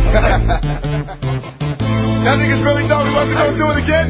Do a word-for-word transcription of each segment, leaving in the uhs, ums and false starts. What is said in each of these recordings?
Y'all niggas really thought we wasn't gonna do it again?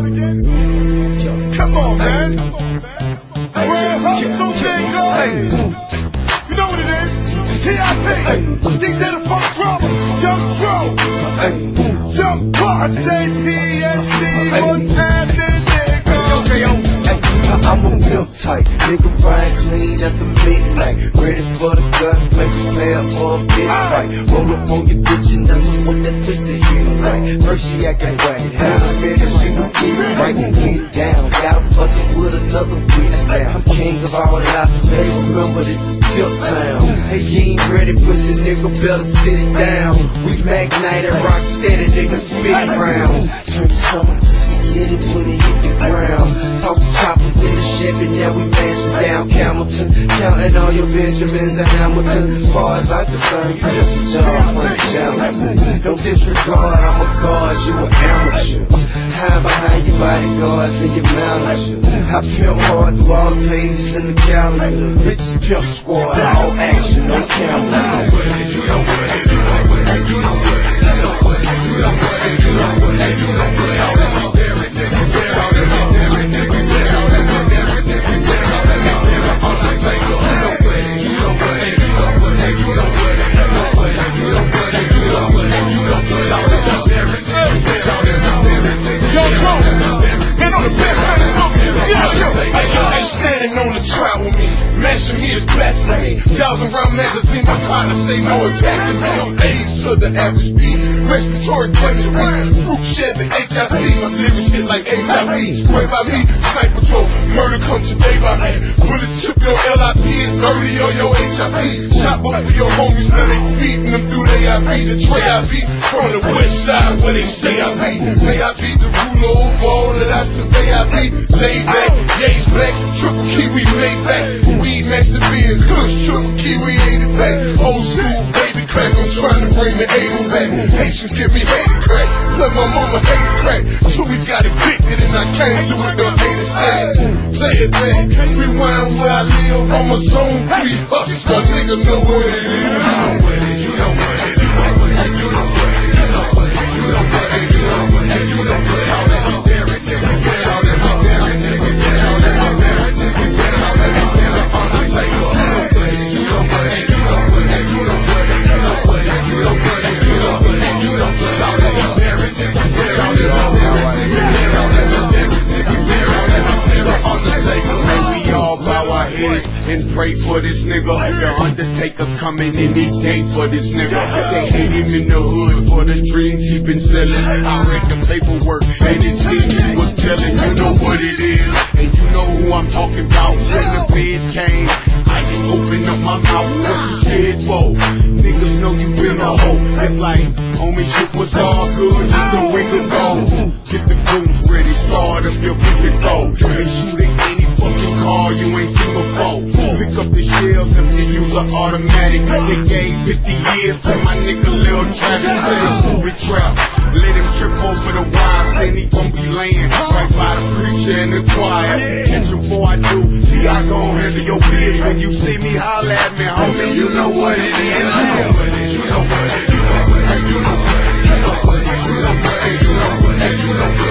Come on, man. Real hustle, nigga. You know what it is? T I P, D J the Funk Drummer, Jump Show, Jump Bar, say P S C, what's happening, nigga? I'm a real tight nigga, ride clean at the midnight, ready for the gunplay, prepare for a fist fight. Roll up on your bitch and that's what that pussy inside. First she acting right, how I bet she gon' get it right and get down. Got her fucking with another bitch now. I'm king of all Las Vegas, remember this is Tilt Town. Hey, you ain't ready, pussy nigga, better sit it down. We Magnite and rock steady, nigga, spit rounds. Turn your stomach to spaghetti when it hit the ground. Toss the choppers in the Chevy, now we mashing down Hamilton. Counting all your Benjamins and Hamiltons. As far as I'm concerned, you just a job for the Jamison. Don't disregard, I'm a guard, you an amateur. Hide behind your bodyguards and your manager. I pimp hard through all the pages in the calendar. Bitches pimp squad, all action, no camera. You know what it is, you know what it is, you know what it is, you know what it is, you know what it is, you know what it is, you know what it is, you know what it is, you know what it is. Standing on the track with me, mashing me is best for me. Thousand round magazine, my partner say no attacking me. I'm age to the average beat, respiratory pressure weak. Fruit Chevy, H I C, my lyrics hit like H I V. Spray by me, sniper patrol, murder come today by me. Bullet chip your L I P and thirty on your H I P. Shot both of your homies, now they feeding them through they I P. The tray I be from the west side where they say I be. May I be the ruler over all that I survey I be. Laid back, gauge black, triple kiwi made back. Weed master beers, kush triple kiwi eighty back. Old school baby crack, I'm trying to bring the eighty back. Haitians give me hated crack, let my mama hate crack. So we got evicted and I can't do it, don't hate it stats. Play it back, rewind where I live, I'm a zone three hustle, my niggas know what it is. You know what it is, you know what it is, you know what it is, you know what it is, you know what it is, you know what it is, you know what it is, you know what it is. Shout it up there, nigga, shout it up there, nigga, shout it up there, nigga, shout it up there, on the table. You know what it is, you know what it is, you know what it is, you know what it is, you know what it is, you know what it is, you know what it is. Shout it up there, nigga, shout it up there, nigga, shout it up there, nigga, shout it up there, on the table. We all bow our heads and pray for this nigga. The Undertaker's coming any day for this nigga. They hate him in the hood for the dreams he been selling. I read the paperwork and it seemed he was telling. You know what it is, and you know who I'm talking about. When the feds came, I didn't open up my mouth. What you scared for? Niggas know you been a hoe. It's like, homie, shit was all good just a week ago. Get the goons ready, start up your vehicle, and shoot at any fucking car you ain't seen before. Pick up the shells if you use an automatic. They gave fifty years to my nigga Lil Travis. Said a movie trap. Let him trip over the wires, then he gon' be laying right by the preacher and the choir. Catch him before I do. See, I gon' handle your biz. When you see me, holla at me, homie. You know what it is. You know what it is. You know what it is. You know what it is. You know what it is. You know what it is. You know what it is. You know what it is.